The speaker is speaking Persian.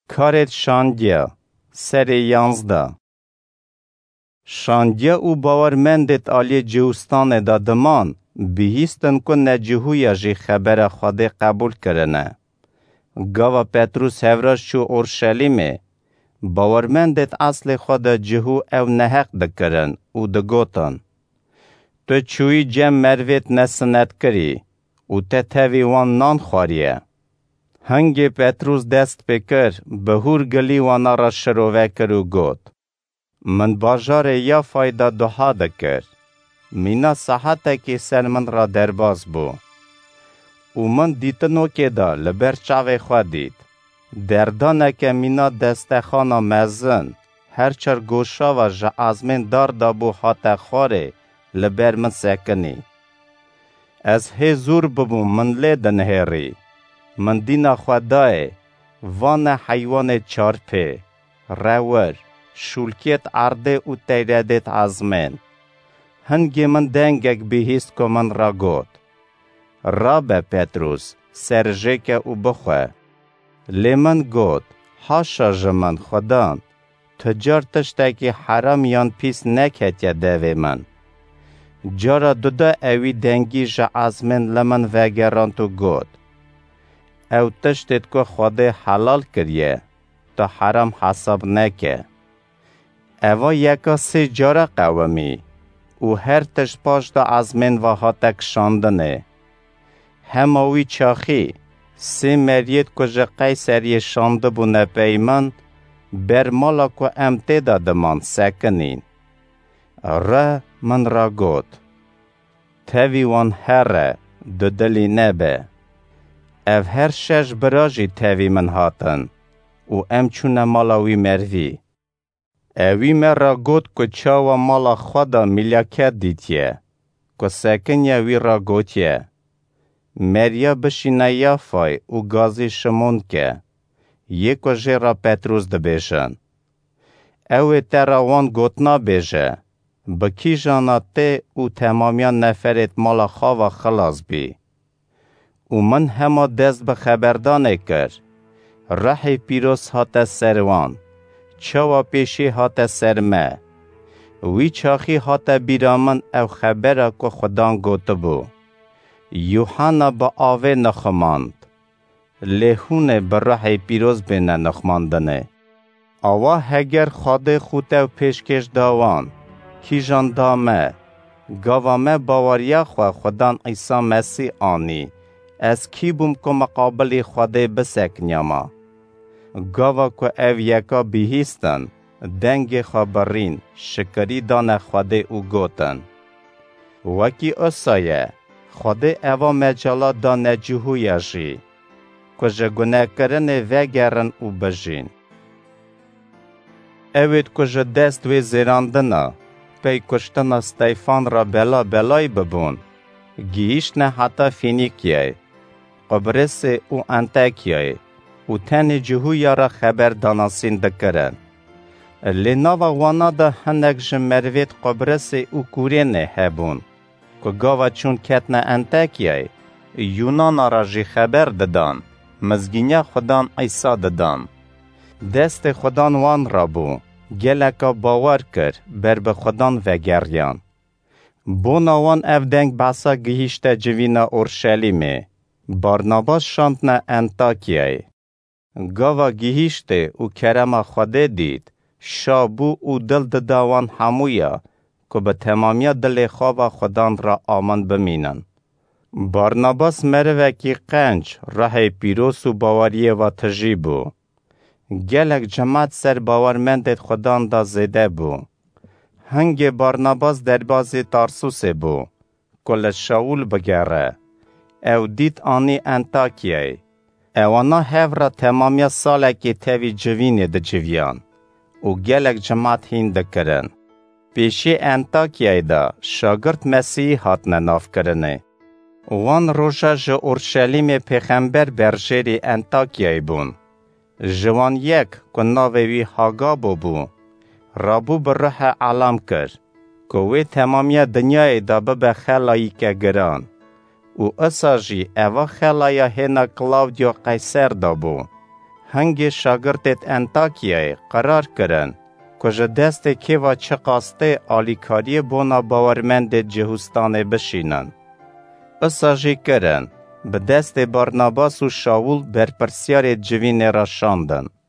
کارت شاندیا سر 11 شاندیا او باورمندت آلی جوستان دادمان بهیستن که نجهویا جی خبر خواده قبول کرنه. گاوا پتروس هفراش چو اورشلیمه باورمندت اصل خود جهو او نحق دکرن او دگوتن. تو چوی جم مرویت نسنت کری او تتوی وان نان خواریه. هنگی پتروس دست بکر بهور گلی وانا را شروع کرو گوت. من باجار یا فایده دوها دکر. مینا صحته که سر من را درباز بو. او من دیتنو که دا لبر چاوه خواه دید. دردانه که مینا دستخانا مزن هرچر گوشا و جا ازمین دار دا بو حات خواره لبر من سکنی. از هزور ببو من لیدن هری. من دینا خدای وان حیوان چارپه رور شولکیت عرده او تیردت ازمین. هنگی من دنگک بهیست که من را گوت. رابه پتروس سرجه که او بخواه. لیمن گوت حاشا جمن خدان تجار تشتاکی حرام یان پیس نکت یا دوی من. جارا دودا اوی دنگی جا ازمین لمن وگران تو گوت. او تشتت که خواده حلال کریه تا حرام حساب نکه. اوه یکا سی جارا قومی او هر تشت پاش دا ازمین و هاتک شاندنه. هماوی چاخی سی مریت کجا قیسری شانده بونه پیمان بر مالا که امتی دادمان سکنین. را من را گوت. تاوی وان هره دلی نبه. او هر شش براجی تاوی من هاتن و ام چونه مالاوی مروی. اوی مرا گوت که چاوا مالا خدا ملیاکت دیتیه که سکنیه وی را گوتیه. مریا بشینه یافای و گازی شمون که یکو جه را پتروس دبیشن. اوی تراوان گوتنا بیشه بکی جانا ته و تمامیان نفرت مالا خواه خلاص بی. و من همه دست به خبردانه کر. رح پیروس هات سروان. چوا پیشی هات سرمه. وی چاخی هات بیرامن او خبره که خدان گوته بو. یوحنا با آوه نخماند. لهونه برای پیروز بینه نخماندنه. آوه هگر خود خودتو پیشکش داوان. کی جان دامه. گاوامه باوریا خواه خدان عیسی مسیح آنی. از کی بوم که مقابل خوده بسکنیاما. گاوا که او یکا بیهیستن. دنگ خبرین شکری دان خوده او گوتن. وکی اصایه. خوده اوا مجالا دا نجهو یجی. کجا گناه کرن وگرن او بجین. اوید کجا دست وی زیراندنا. پی کشتن استیفان را بلای ببون. گیش نه حتی فینیکیه. قبرس او انتاکیه. او تن جهویا را خبر داناسین دکرن. لناوا وانا دا هنگ جمروید قبرس او کورینه هبون. که گاوا چون کتن انتاکیه یونان را جی خبر دادن. مزگینیا خدان عیسی دادن. دست خدان وان را بو. گلکا باور کر بر به خدان و گریان. بوناوان اف دنگ باسا گهیشت جوینا اورشلیمه. بارناباس شاندنا انتاکیه. گاوا گهیشته او کرما خوده دید. شابو او دل داوان همویا که به تمامی دل خواب خدان را آمن بمینن. بارناباس مروکی قنج راه پیروس و باوریه و تجیبو. گلک جماعت سر باورمندت خدان دا زیده بو. هنگ بارناباس در بازی تارسوس بو. کل شاول بگره. او دید آنی انتاکیه. اوانا هفرا تمامی سالکی تاوی جوینه ده جویان. او گلک جماعت هین کرن. پیشی انتاکیه دا شاگرد مسیح هاتنه ناف کرنه. وان روژا جه اورشلیم پیغمبر برجری انتاکیه بون. جوان یک که ناوی هاگا بو. رابو بر روح علام کر. که وی تمامی دنیای دا به خلایی که گران. او اساجی اوا خلایا هینا کلاودیو قیصر دا بو. هنگی شاگردت انتاکیای قرار کرن که جه دست کیوا چه قاسته آلیکاری بونا باورمند جهوستان بشینن. اساجی کرن به دست بارناباس و شاول برپرسیار جوین را شاندن.